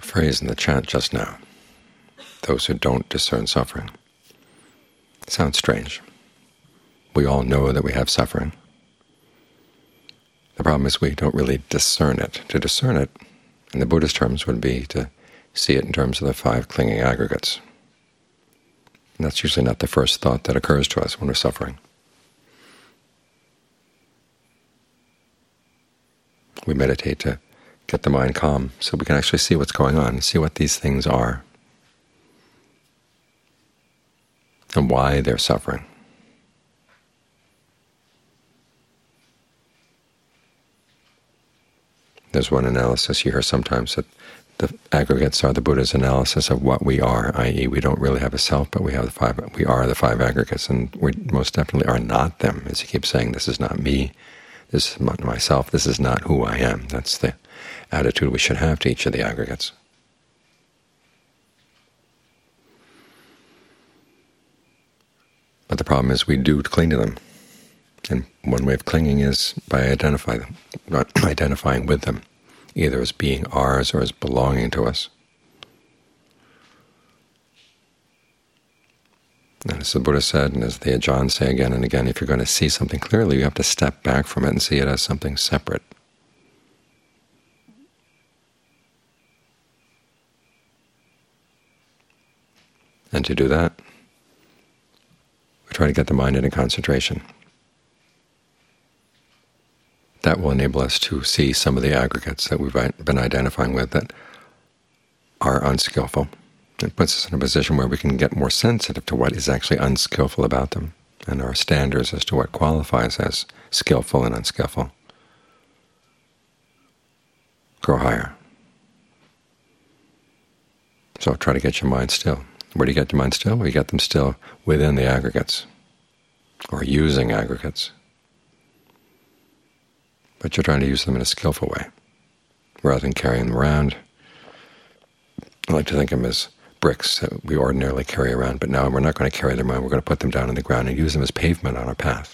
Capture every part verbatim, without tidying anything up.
phrase in the chat just now, those who don't discern suffering. It sounds strange. We all know that we have suffering. The problem is we don't really discern it. To discern it, in the Buddhist terms, would be to see it in terms of the five clinging aggregates. And that's usually not the first thought that occurs to us when we're suffering. We meditate to get the mind calm so we can actually see what's going on, see what these things are, and why they're suffering. There's one analysis you hear sometimes that the aggregates are the Buddha's analysis of what we are, that is we don't really have a self, but we have the five. We are the five aggregates, and we most definitely are not them. As he keeps saying, this is not me, this is not myself, this is not who I am. That's the attitude we should have to each of the aggregates. But the problem is we do cling to them. And one way of clinging is by identify them, not identifying with them, either as being ours or as belonging to us. And as the Buddha said, and as the Ajahns say again and again, if you're going to see something clearly, you have to step back from it and see it as something separate. And to do that, we try to get the mind into concentration. That will enable us to see some of the aggregates that we've been identifying with that are unskillful. It puts us in a position where we can get more sensitive to what is actually unskillful about them, and our standards as to what qualifies as skillful and unskillful grow higher. So try to get your mind still. Where do you get your mind still? Well, you get them still within the aggregates, or using aggregates. But you're trying to use them in a skillful way, rather than carrying them around. I like to think of them as bricks that we ordinarily carry around, but now we're not going to carry them around. We're going to put them down on the ground and use them as pavement on our path.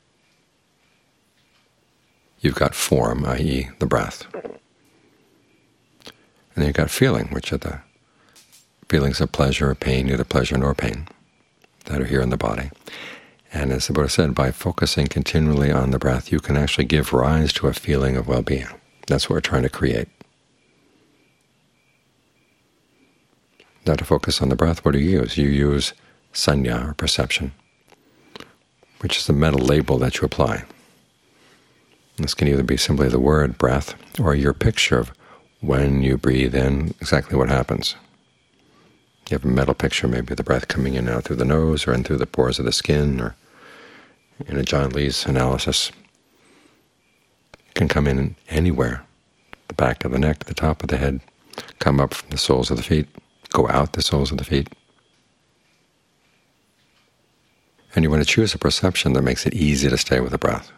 You've got form, that is the breath. And then you've got feeling, which are the feelings of pleasure or pain, neither pleasure nor pain, that are here in the body. And as the Buddha said, by focusing continually on the breath, you can actually give rise to a feeling of well-being. That's what we're trying to create. Now to focus on the breath, what do you use? You use sanya, or perception, which is the mental label that you apply. This can either be simply the word breath, or your picture of when you breathe in, exactly what happens. You have a mental picture, maybe of the breath coming in and out through the nose, or in through the pores of the skin, or in a John Lee's analysis, it can come in anywhere, the back of the neck, the top of the head, come up from the soles of the feet, go out the soles of the feet. And you want to choose a perception that makes it easy to stay with the breath.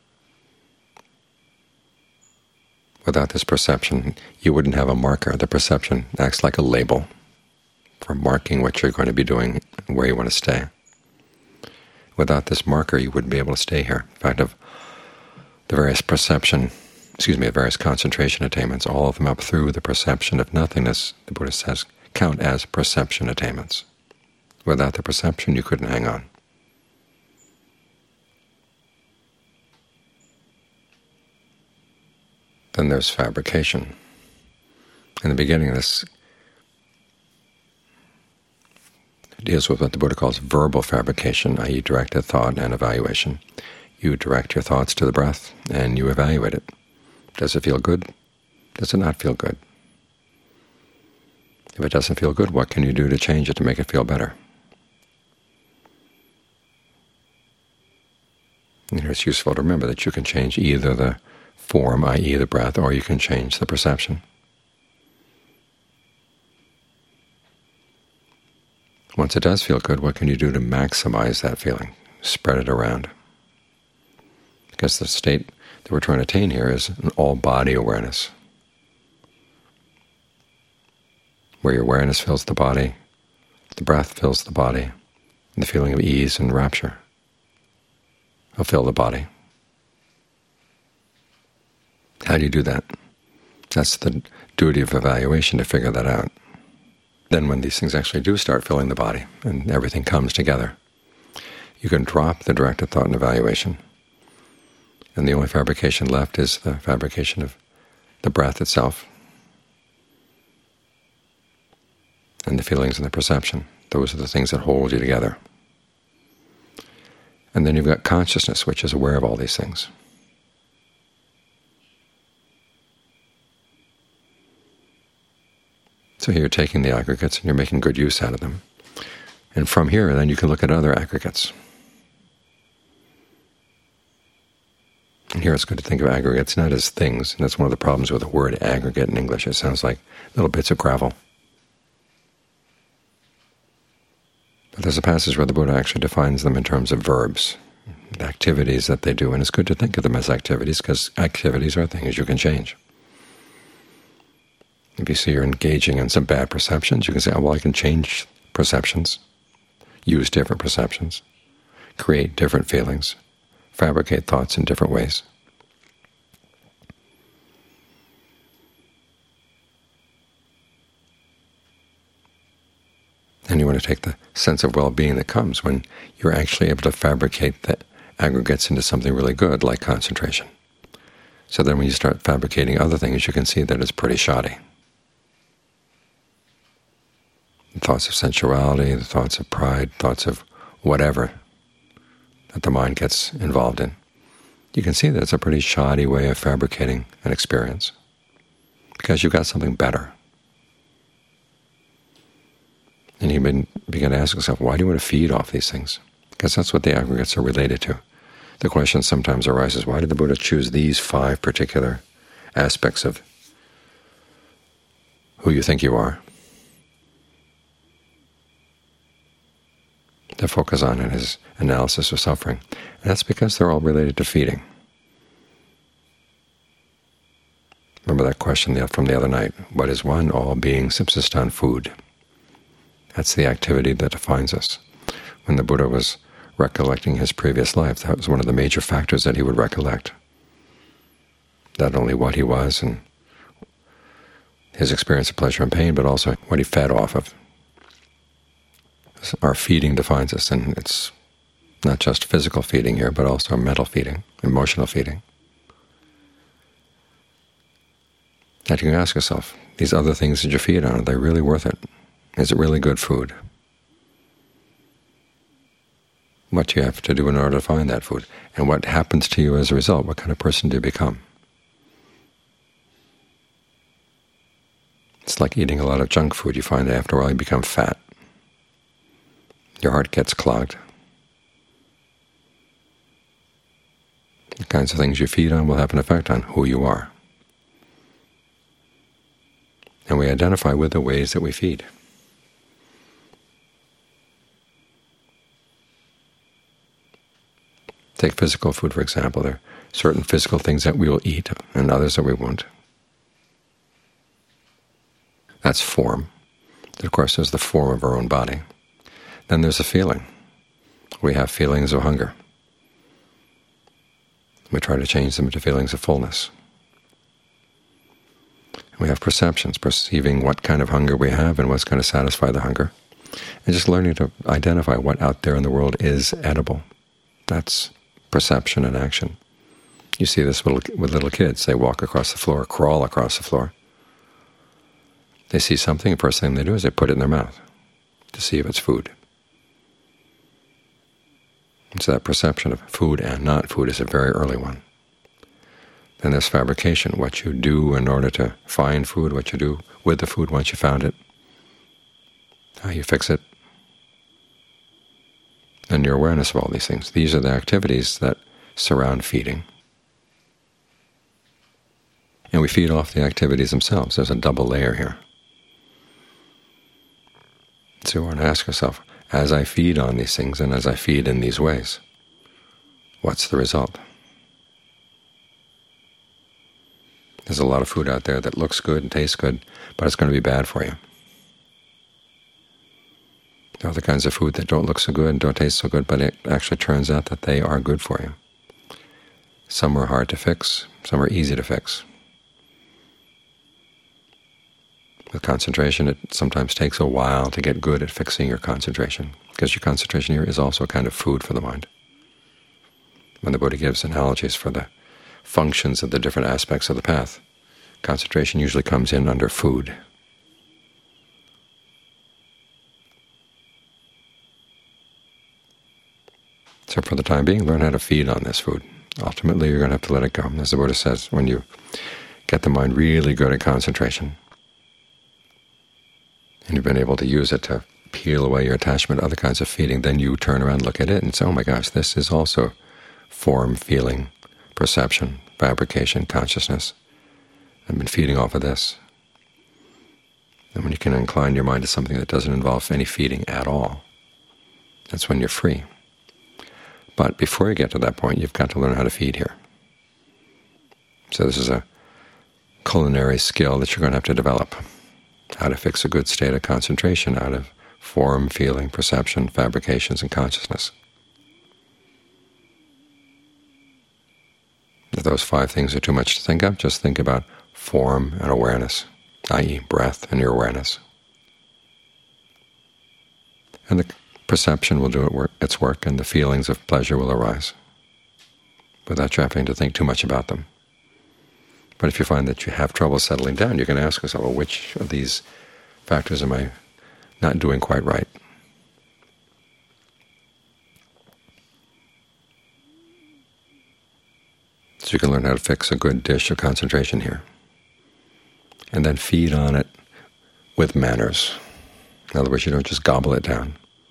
Without this perception, you wouldn't have a marker. The perception acts like a label for marking what you're going to be doing and where you want to stay. Without this marker, you wouldn't be able to stay here. In fact, of the various perception, excuse me, the various concentration attainments, all of them up through the perception of nothingness, the Buddha says, count as perception attainments. Without the perception, you couldn't hang on. Then there's fabrication. In the beginning, this deals with what the Buddha calls verbal fabrication, that is directed thought and evaluation. You direct your thoughts to the breath, and you evaluate it. Does it feel good? Does it not feel good? If it doesn't feel good, what can you do to change it to make it feel better? And here it's useful to remember that you can change either the form, that is the breath, or you can change the perception. Once it does feel good, what can you do to maximize that feeling, spread it around? Because the state that we're trying to attain here is an all-body awareness, where your awareness fills the body, the breath fills the body, and the feeling of ease and rapture will fill the body. How do you do that? That's the duty of evaluation, to figure that out. Then when these things actually do start filling the body and everything comes together, you can drop the directed thought and evaluation. And the only fabrication left is the fabrication of the breath itself and the feelings and the perception. Those are the things that hold you together. And then you've got consciousness, which is aware of all these things. So here you're taking the aggregates and you're making good use out of them. And from here, then you can look at other aggregates. And here it's good to think of aggregates not as things, and that's one of the problems with the word aggregate in English. It sounds like little bits of gravel. But there's a passage where the Buddha actually defines them in terms of verbs, the activities that they do, and it's good to think of them as activities, because activities are things you can change. If you see you're engaging in some bad perceptions, you can say, oh, well, I can change perceptions, use different perceptions, create different feelings, fabricate thoughts in different ways. And you want to take the sense of well-being that comes when you're actually able to fabricate the aggregates into something really good, like concentration. So then when you start fabricating other things, you can see that it's pretty shoddy. The thoughts of sensuality, the thoughts of pride, thoughts of whatever that the mind gets involved in, you can see that it's a pretty shoddy way of fabricating an experience, because you've got something better. And you begin to ask yourself, why do you want to feed off these things? Because that's what the aggregates are related to. The question sometimes arises, why did the Buddha choose these five particular aspects of who you think you are to focus on in his analysis of suffering? And that's because they're all related to feeding. Remember that question from the other night, what is one? All beings subsist on food. That's the activity that defines us. When the Buddha was recollecting his previous life, that was one of the major factors that he would recollect. Not only what he was and his experience of pleasure and pain, but also what he fed off of. Our feeding defines us, and it's not just physical feeding here, but also mental feeding, emotional feeding. And you can ask yourself, these other things that you feed on, are they really worth it? Is it really good food? What do you have to do in order to find that food? And what happens to you as a result? What kind of person do you become? It's like eating a lot of junk food. You find that after a while you become fat. Your heart gets clogged. The kinds of things you feed on will have an effect on who you are. And we identify with the ways that we feed. Take physical food, for example. There are certain physical things that we will eat and others that we won't. That's form. That, of course, is the form of our own body. Then there's a feeling. We have feelings of hunger. We try to change them into feelings of fullness. We have perceptions, perceiving what kind of hunger we have and what's going to satisfy the hunger, and just learning to identify what out there in the world is edible. That's perception and action. You see this with little kids. They walk across the floor, crawl across the floor. They see something, the first thing they do is they put it in their mouth to see if it's food. And so that perception of food and not food is a very early one. Then there's fabrication, what you do in order to find food, what you do with the food once you found it, how you fix it, and your awareness of all these things. These are the activities that surround feeding. And we feed off the activities themselves. There's a double layer here. So you want to ask yourself, as I feed on these things and as I feed in these ways, what's the result? There's a lot of food out there that looks good and tastes good, but it's going to be bad for you. There are other kinds of food that don't look so good and don't taste so good, but it actually turns out that they are good for you. Some are hard to fix, some are easy to fix. With concentration, it sometimes takes a while to get good at fixing your concentration, because your concentration here is also a kind of food for the mind. When the Buddha gives analogies for the functions of the different aspects of the path, concentration usually comes in under food. So for the time being, learn how to feed on this food. Ultimately, you're going to have to let it go. As the Buddha says, when you get the mind really good at concentration, and you've been able to use it to peel away your attachment to other kinds of feeding, then you turn around and look at it and say, oh my gosh, this is also form, feeling, perception, fabrication, consciousness. I've been feeding off of this. And when you can incline your mind to something that doesn't involve any feeding at all, that's when you're free. But before you get to that point, you've got to learn how to feed here. So this is a culinary skill that you're going to have to develop. How to fix a good state of concentration out of form, feeling, perception, fabrications, and consciousness. If those five things are too much to think of, just think about form and awareness, that is breath and your awareness. And the perception will do it work, its work, and the feelings of pleasure will arise, without you having to think too much about them. But if you find that you have trouble settling down, you can ask yourself, well, which of these factors am I not doing quite right? So you can learn how to fix a good dish of concentration here, and then feed on it with manners. In other words, you don't just gobble it down.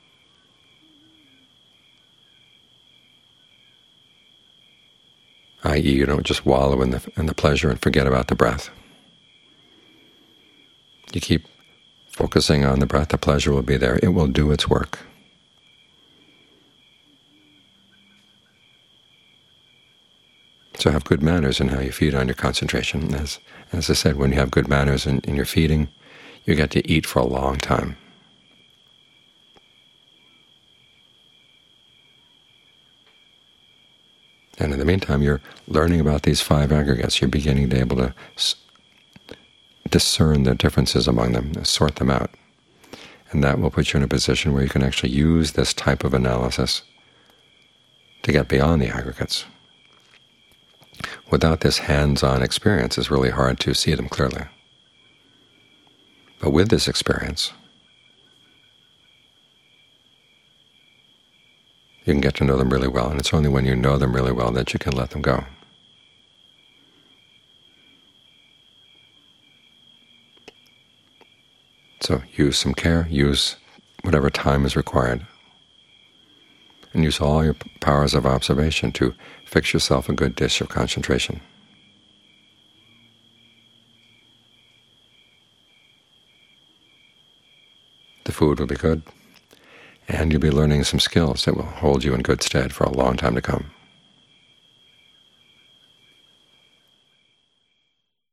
that is, you don't just wallow in the, in the pleasure and forget about the breath. You keep focusing on the breath, the pleasure will be there. It will do its work. So have good manners in how you feed on your concentration. As, as I said, when you have good manners in, in your feeding, you get to eat for a long time. And in the meantime, you're learning about these five aggregates. You're beginning to be able to discern the differences among them, sort them out. And that will put you in a position where you can actually use this type of analysis to get beyond the aggregates. Without this hands-on experience, it's really hard to see them clearly. But with this experience, you can get to know them really well, and it's only when you know them really well that you can let them go. So use some care, use whatever time is required, and use all your powers of observation to fix yourself a good dish of concentration. The food will be good, and you'll be learning some skills that will hold you in good stead for a long time to come.